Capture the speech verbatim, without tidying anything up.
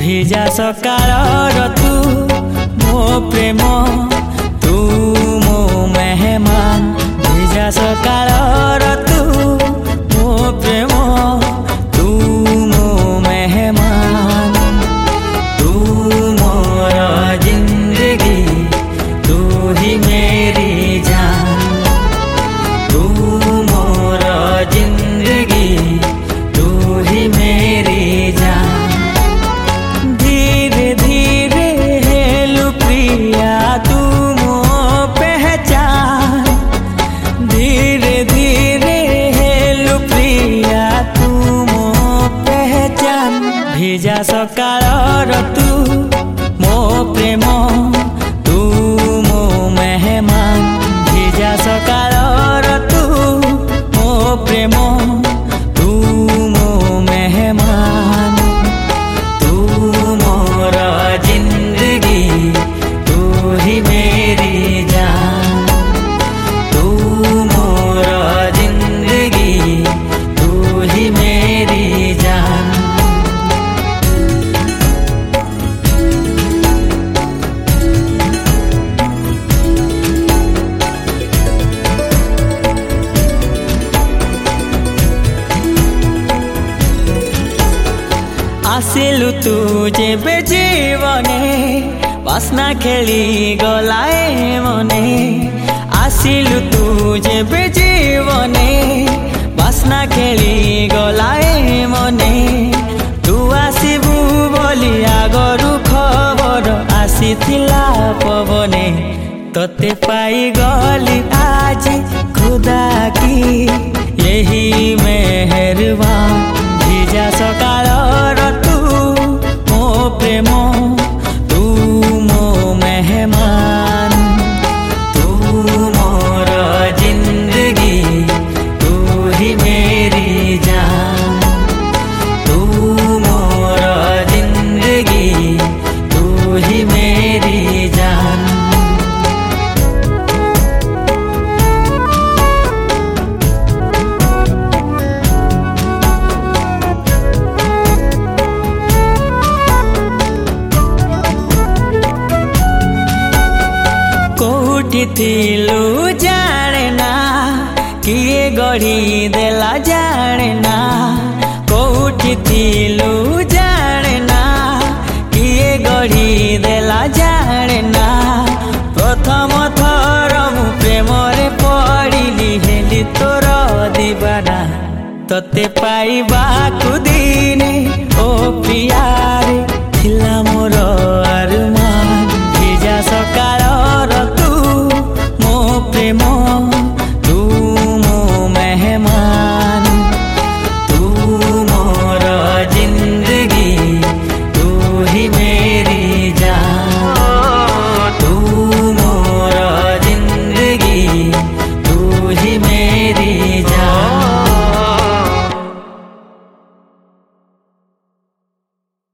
ভিজা সকালৰ তু মো প্ৰেম তু মো মেহমান ভিজা সকালৰ তু মো প্ৰেম তু মো মেহমান তু মোর জিন্দগি তু হি মেরি জান তু মোর জিন্দগি তু হি মেরি জান धीरे धीरे हेलु प्रिया तू मो पहचान धीरे धीरे हेलु प्रिया तू मो पहचान ভিজা সকালৰ তু মো প্ৰেম তু মো মেহমান ভিজা সকালৰ তু মো প্ৰেম তু মো মেহমান तू मोर जिंदगी तू ही मेरी जान तू मोर जिंदगी तू ही मेरी जान आसिलु तू जेबे जीवने बासना खेली गलाए मने आसिलु तू जेबे जीवने बासना खेली गलाए मने तू आसिबु बोली आगरु खबर आसिथिला पवने तोते पाई गली आज खुदा की यही मेहरबान ভিজা সকালৰ তু মো প্ৰেম তু মো মেহমান তু মোর জিন্দগি তু হি মেরি জান তু মোর জিন্দগি তু হি মেরি জান थिलु जाने ना किए गढ़ी देला जाने ना कोठी थिलु जाने ना किए गढ़ी देला जाने ना प्रथम थर मु प्रेम रे पड़िली हेली तोर दीवाना तोते पाइबा कुदिने ओ प्रिया